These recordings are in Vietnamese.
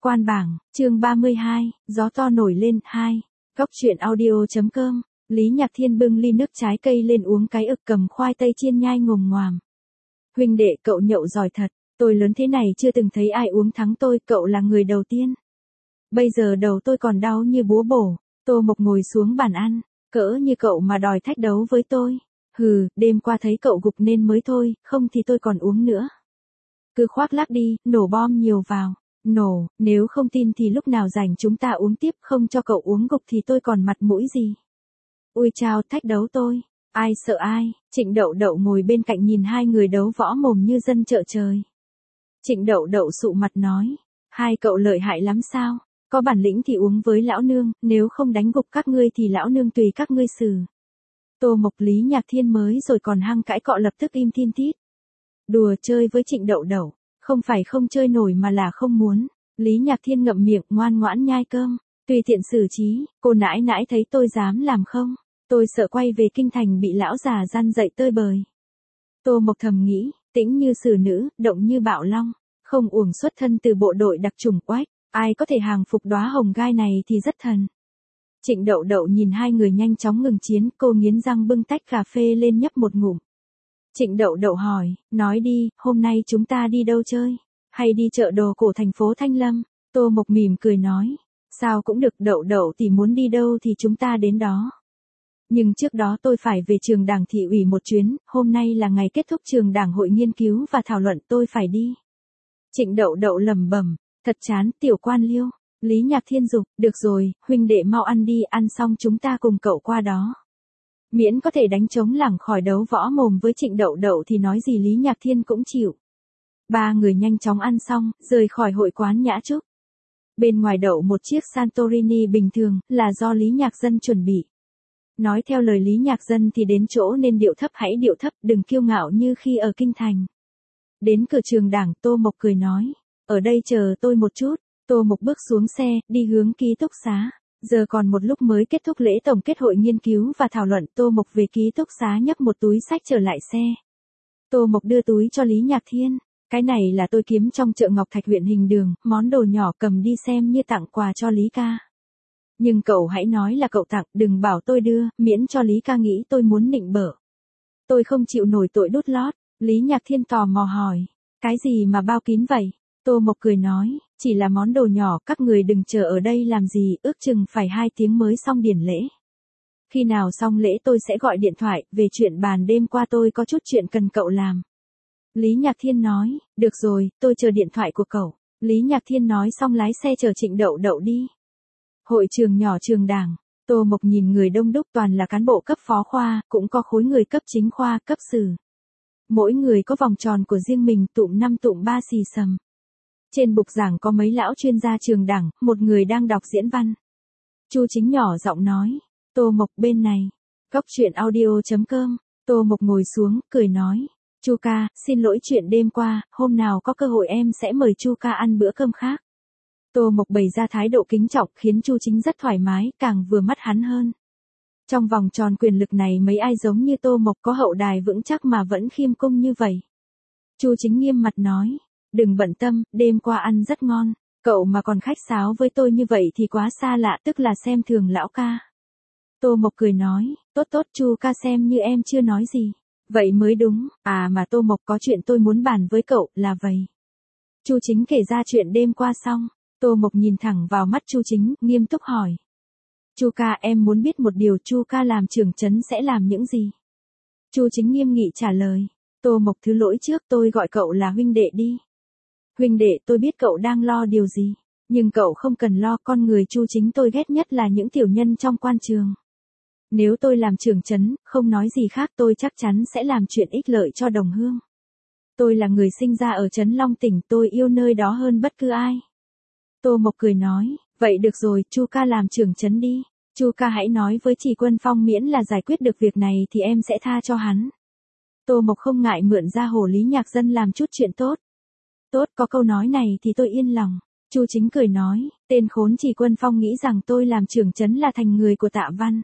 Quan bảng, chương 32, gió to nổi lên, 2. Góc truyện audio.com, Lý Nhạc Thiên bưng ly nước trái cây lên uống cái ực cầm khoai tây chiên nhai ngồm ngoàm. Huynh đệ cậu nhậu giỏi thật, tôi lớn thế này chưa từng thấy ai uống thắng tôi, cậu là người đầu tiên. Bây giờ đầu tôi còn đau như búa bổ. Tô Mộc ngồi xuống bàn ăn, cỡ như cậu mà đòi thách đấu với tôi. Hừ, đêm qua thấy cậu gục nên mới thôi, không thì tôi còn uống nữa. Cứ khoác lác đi, nổ bom nhiều vào. Nổ, nếu không tin thì lúc nào rảnh chúng ta uống tiếp, không cho cậu uống gục thì tôi còn mặt mũi gì. Ui chao, thách đấu tôi. Ai sợ ai. Trịnh Đậu Đậu ngồi bên cạnh nhìn hai người đấu võ mồm như dân chợ trời. Trịnh Đậu Đậu sụ mặt nói, hai cậu lợi hại lắm sao? Có bản lĩnh thì uống với lão nương, nếu không đánh gục các ngươi thì lão nương tùy các ngươi xử. Tô Mộc Lý Nhạc Thiên mới rồi còn hăng cãi cọ lập tức im thiên tít. Đùa chơi với Trịnh Đậu Đậu, không phải không chơi nổi mà là không muốn. Lý Nhạc Thiên ngậm miệng ngoan ngoãn nhai cơm, tùy tiện xử trí, cô nãi nãi thấy tôi dám làm không? Tôi sợ quay về kinh thành bị lão già gian dậy tơi bời. Tô Mộc thầm nghĩ, tĩnh như xử nữ, động như bạo long, không uổng xuất thân từ bộ đội đặc chủng Oách. Ai có thể hàng phục đóa hồng gai này thì rất thần. Trịnh Đậu Đậu nhìn hai người nhanh chóng ngừng chiến, cô nghiến răng bưng tách cà phê lên nhấp một ngụm. Trịnh Đậu Đậu hỏi, nói đi, hôm nay chúng ta đi đâu chơi? Hay đi chợ đồ cổ thành phố Thanh Lâm? Tô Mộc mỉm cười nói, sao cũng được, Đậu Đậu thì muốn đi đâu thì chúng ta đến đó. Nhưng trước đó tôi phải về trường đảng thị ủy một chuyến, hôm nay là ngày kết thúc trường đảng hội nghiên cứu và thảo luận, tôi phải đi. Trịnh Đậu Đậu lẩm bẩm. Thật chán, tiểu quan liêu. Lý Nhạc Thiên dục, được rồi, huynh đệ mau ăn đi, ăn xong chúng ta cùng cậu qua đó. Miễn có thể đánh trống lảng khỏi đấu võ mồm với Trịnh Đậu Đậu thì nói gì Lý Nhạc Thiên cũng chịu. Ba người nhanh chóng ăn xong, rời khỏi hội quán Nhã Trúc. Bên ngoài đậu một chiếc Santorini bình thường, là do Lý Nhạc Dân chuẩn bị. Nói theo lời Lý Nhạc Dân thì đến chỗ nên điệu thấp, hãy điệu thấp, đừng kiêu ngạo như khi ở kinh thành. Đến cửa trường đảng, Tô Mộc cười nói. Ở đây chờ tôi một chút. Tô Mộc bước xuống xe, đi hướng ký túc xá. Giờ còn một lúc mới kết thúc lễ tổng kết hội nghiên cứu và thảo luận. Tô Mộc về ký túc xá nhấc một túi sách trở lại xe. Tô Mộc đưa túi cho Lý Nhạc Thiên. Cái này là tôi kiếm trong chợ Ngọc Thạch huyện Hình Đường, món đồ nhỏ cầm đi xem như tặng quà cho Lý ca. Nhưng cậu hãy nói là cậu tặng, đừng bảo tôi đưa, miễn cho Lý ca nghĩ tôi muốn nịnh bợ. Tôi không chịu nổi tội đút lót. Lý Nhạc Thiên tò mò hỏi. Cái gì mà bao kín vậy? Tô Mộc cười nói, chỉ là món đồ nhỏ, các người đừng chờ ở đây làm gì, ước chừng phải 2 tiếng mới xong điển lễ. Khi nào xong lễ tôi sẽ gọi điện thoại, về chuyện bàn đêm qua tôi có chút chuyện cần cậu làm. Lý Nhạc Thiên nói, được rồi, tôi chờ điện thoại của cậu. Lý Nhạc Thiên nói xong lái xe chở Trịnh Đậu Đậu đi. Hội trường nhỏ trường đảng, Tô Mộc nhìn người đông đúc toàn là cán bộ cấp phó khoa, cũng có khối người cấp chính khoa, cấp sử. Mỗi người có vòng tròn của riêng mình, tụm 5 tụm 3 xì xầm. Trên bục giảng có mấy lão chuyên gia trường đảng, một người đang đọc diễn văn. Chu Chính nhỏ giọng nói, Tô Mộc bên này. Góc truyện audio.com, Tô Mộc ngồi xuống, cười nói, Chu ca, xin lỗi chuyện đêm qua, hôm nào có cơ hội em sẽ mời Chu ca ăn bữa cơm khác. Tô Mộc bày ra thái độ kính trọng khiến Chu Chính rất thoải mái, càng vừa mắt hắn hơn. Trong vòng tròn quyền lực này mấy ai giống như Tô Mộc có hậu đài vững chắc mà vẫn khiêm cung như vậy. Chu Chính nghiêm mặt nói. Đừng bận tâm, đêm qua ăn rất ngon, cậu mà còn khách sáo với tôi như vậy thì quá xa lạ, tức là xem thường lão ca. Tô Mộc cười nói, tốt tốt, Chu ca xem như em chưa nói gì. Vậy mới đúng, à mà Tô Mộc có chuyện tôi muốn bàn với cậu, là vậy. Chu Chính kể ra chuyện đêm qua xong, Tô Mộc nhìn thẳng vào mắt Chu Chính, nghiêm túc hỏi. Chu ca, em muốn biết một điều, Chu ca làm trưởng trấn sẽ làm những gì? Chu Chính nghiêm nghị trả lời, Tô Mộc thứ lỗi trước, tôi gọi cậu là huynh đệ đi. Huynh đệ, tôi biết cậu đang lo điều gì, nhưng cậu không cần lo, con người Chu Chính tôi ghét nhất là những tiểu nhân trong quan trường. Nếu tôi làm trưởng trấn, không nói gì khác tôi chắc chắn sẽ làm chuyện ích lợi cho đồng hương. Tôi là người sinh ra ở Trấn Long tỉnh, tôi yêu nơi đó hơn bất cứ ai. Tô Mộc cười nói, vậy được rồi, Chu ca làm trưởng trấn đi. Chu ca hãy nói với Trì Quân Phong miễn là giải quyết được việc này thì em sẽ tha cho hắn. Tô Mộc không ngại mượn ra hồ Lý Nhạc Dân làm chút chuyện tốt. Tốt, có câu nói này thì tôi yên lòng. Chu Chính cười nói, tên khốn Trì Quân Phong nghĩ rằng tôi làm trưởng trấn là thành người của Tạ Văn.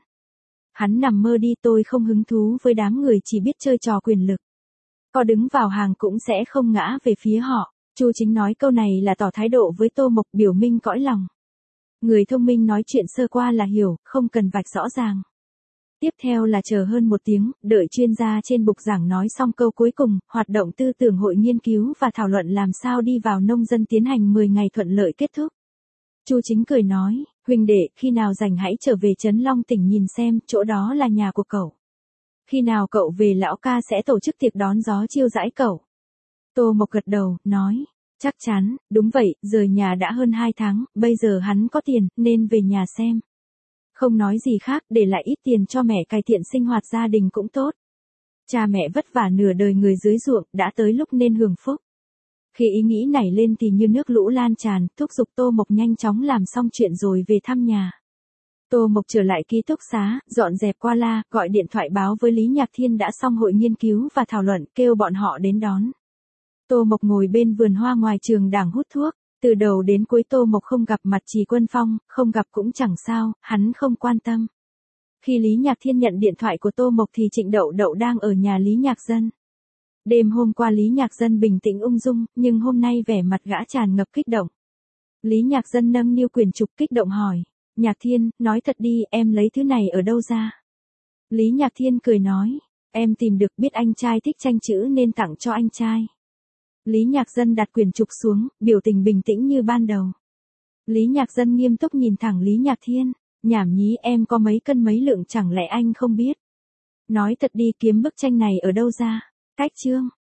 Hắn nằm mơ đi, tôi không hứng thú với đám người chỉ biết chơi trò quyền lực. Có đứng vào hàng cũng sẽ không ngã về phía họ. Chu Chính nói câu này là tỏ thái độ với Tô Mộc, biểu minh cõi lòng. Người thông minh nói chuyện sơ qua là hiểu, không cần vạch rõ ràng. Tiếp theo là chờ hơn 1 tiếng, đợi chuyên gia trên bục giảng nói xong câu cuối cùng, hoạt động tư tưởng hội nghiên cứu và thảo luận làm sao đi vào nông dân tiến hành 10 ngày thuận lợi kết thúc. Chu Chính cười nói, huynh đệ, khi nào rảnh hãy trở về Trấn Long tỉnh nhìn xem, chỗ đó là nhà của cậu. Khi nào cậu về lão ca sẽ tổ chức tiệc đón gió chiêu đãi cậu. Tô Mộc gật đầu, nói, chắc chắn, đúng vậy, rời nhà đã hơn 2 tháng, bây giờ hắn có tiền, nên về nhà xem. Không nói gì khác, để lại ít tiền cho mẹ cải thiện sinh hoạt gia đình cũng tốt. Cha mẹ vất vả nửa đời người dưới ruộng, đã tới lúc nên hưởng phúc. Khi ý nghĩ nảy lên thì như nước lũ lan tràn, thúc giục Tô Mộc nhanh chóng làm xong chuyện rồi về thăm nhà. Tô Mộc trở lại ký túc xá, dọn dẹp qua la, gọi điện thoại báo với Lý Nhạc Thiên đã xong hội nghiên cứu và thảo luận, kêu bọn họ đến đón. Tô Mộc ngồi bên vườn hoa ngoài trường đảng hút thuốc, từ đầu đến cuối Tô Mộc không gặp mặt Trì Quân Phong, không gặp cũng chẳng sao, hắn không quan tâm. Khi Lý Nhạc Thiên nhận điện thoại của Tô Mộc thì Trịnh Đậu Đậu đang ở nhà Lý Nhạc Dân. Đêm hôm qua Lý Nhạc Dân bình tĩnh ung dung, nhưng hôm nay vẻ mặt gã tràn ngập kích động. Lý Nhạc Dân nâng niu quyển trục kích động hỏi, Nhạc Thiên, nói thật đi, em lấy thứ này ở đâu ra? Lý Nhạc Thiên cười nói, em tìm được, biết anh trai thích tranh chữ nên tặng cho anh trai. Lý Nhạc Dân đặt quyển trục xuống, biểu tình bình tĩnh như ban đầu. Lý Nhạc Dân nghiêm túc nhìn thẳng Lý Nhạc Thiên, nhảm nhí, em có mấy cân mấy lượng chẳng lẽ anh không biết? Nói thật đi, kiếm bức tranh này ở đâu ra? Cách chương.